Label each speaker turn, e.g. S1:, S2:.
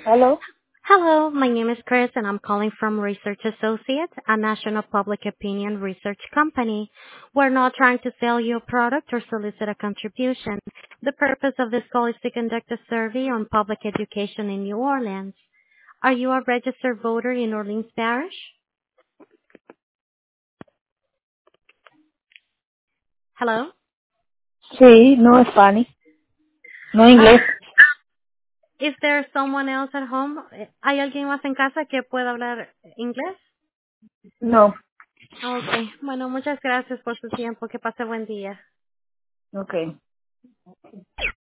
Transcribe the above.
S1: Hello.
S2: Hello, my name is Chris and I'm calling from Research Associates, a national public opinion research company. We're not trying to sell you a product or solicit a contribution. The purpose of this call is to conduct a survey on public education in New Orleans. Are you a registered voter in Orleans Parish? Hello?
S1: Sí, no Spanish, no
S2: Ah,
S1: inglés.
S2: is there someone else at home? ¿Hay alguien más en casa que pueda hablar inglés?
S1: No.
S2: Okay. Bueno, muchas gracias por su tiempo. Que pase buen día.
S1: Okay.